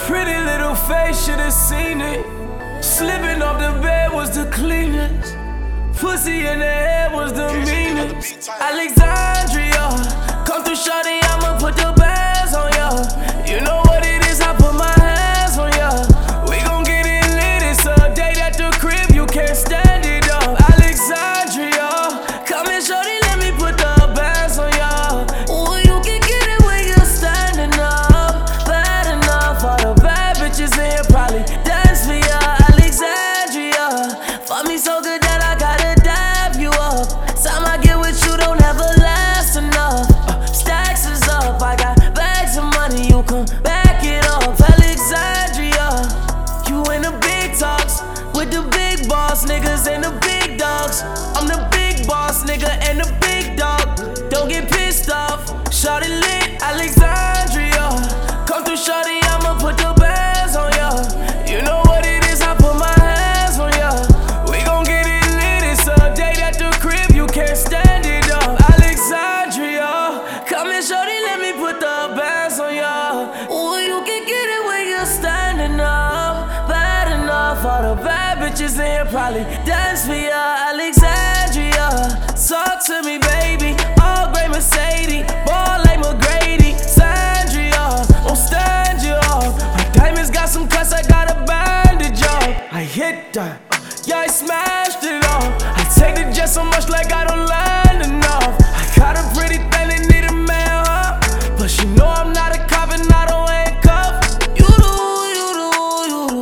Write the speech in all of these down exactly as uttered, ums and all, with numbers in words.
Pretty little face, should've seen it. Slipping off the bed was the cleanest. Pussy in the head was the meanest. Alexandria, come through shorty, I'ma put the bands on ya. You know what it is, I put my hands on ya. We gon' get it lit, it's a date at the crib, you can't stand it up. Alexandria, come in shorty, let me put the bands on ya. Ooh, you can get it when you're standing up. Bad enough, all the bad bitches in here probably dance for ya. Alexandria, fuck me so good that I gotta dab you up. Time I get with you don't ever last enough. uh, Stacks is up, I got bags of money, you can back it up. Alexandria, you in the big talks with the big boss niggas and the big dogs. I'm the big boss nigga and the big dog. Don't get pissed off, shorty lit. Alexandria, come through shorty, I'ma put the bands on ya. You know what it is, I put my hands on ya. We gon' get it lit, it's a date at the crib, you can't stand it up. Alexandria, come in shorty, let me put the bands on ya. Ooh, you can get it when you're standing up. Bad enough, all the bad bitches in here probably dance for ya. Alexandria, talk to me baby, all gray Mercedes, ball like McGrady. Sandria, won't stand you off. My diamonds got some cuts, I got a bandage off. I hit that, yeah I smashed it off. I take the jet so much like I don't land enough. I got a pretty thing that need a man, huh? But she know I'm not a cop and I don't handcuff. You do, you do, you do.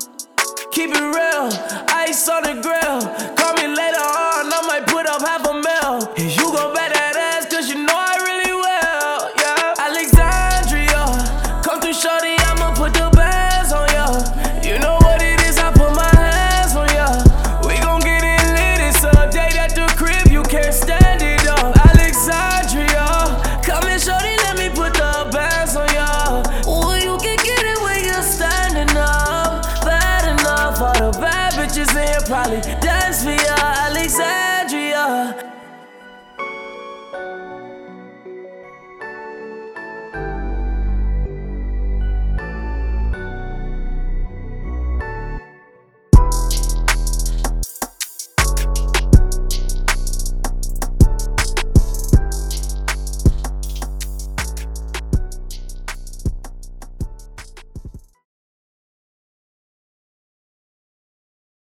Keep it real, ice on the grill. Call me later on, I might put up half a mil. And you gon' bet that ass cause you know I really will, yeah. Alexandria, come through shorty, I'ma put the bands on ya. You know what it is, I put my hands on ya. We gon' get it lit, it's a date at the crib, you can't stand it up. Alexandria, come in shorty, let me put the bands on ya. Ooh, you can get it when you're standing up. Bad enough, all the bad bitches in here probably dance for ya. Alexandria.